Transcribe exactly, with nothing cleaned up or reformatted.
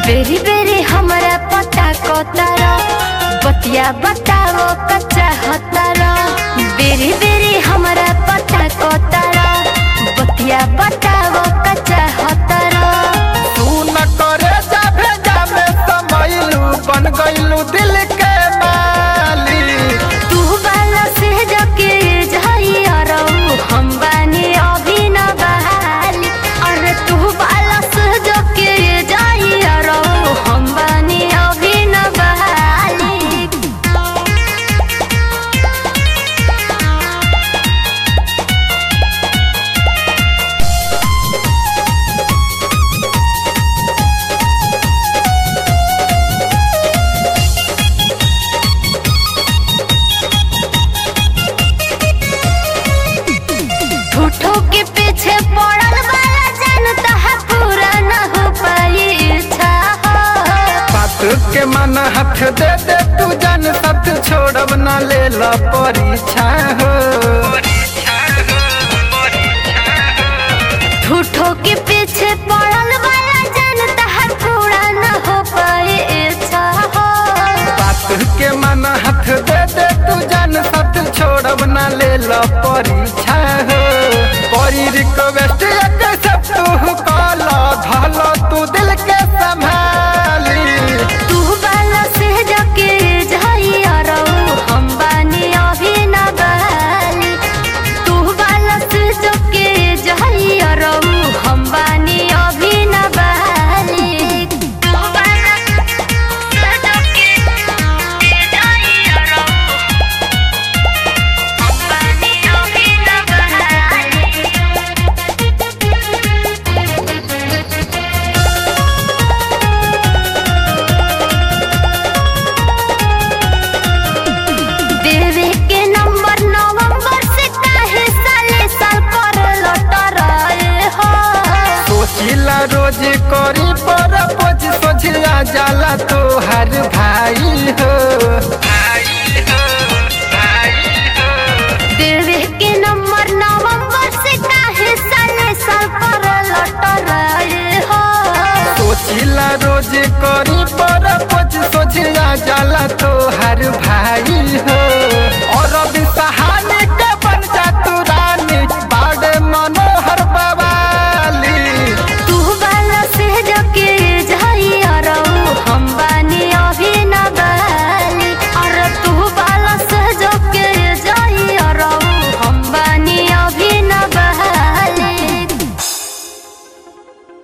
बेरी बेरी हमरा पता कोतारा बतिया बताओ कच्चा हतारा। बेरी बेरी हमरा पता कोतारा बतिया बताओ कच्चा हतारा। तू न करे जा भेजा में समैलू बन गइलू दिल के माली। तू बाला से जके जाइया रहू हम बानी अभी न बहाली। अरे तू बाला से जके जाइया रहू हम बानी अभी न बहाली। झूठों के पीछे पड़ल वाला जानता है पूरा न हो पाई इच्छा हो। बात के मन हाथ दे दे तू जान साथ छोड़ब न ले ला परीक्षा हो। झूठों के पीछे पड़ल वाला जानता है पूरा न हो पाई इच्छा हो। बात के मन हाथ दे दे तू जान साथ छोड़ब न ले ला परीक्षा हो। परी रिक्वेस्ट एक सब तू काला धाला तू दिल के संभाली। तू बाला से जके जाइया रहू हम बानी अभी न बहाली। तू बाला से जके जाइया रहू हम बानी अभी न बहाली। तू बाला से जके जाइया रहू हम बानी अभी न बहाली। देवे के नंबर नवंबर से काहे साले साल पर लौट रहे हो। सोचिला रोज करी पर पोज सोचिला जाला तो हर भाई हो।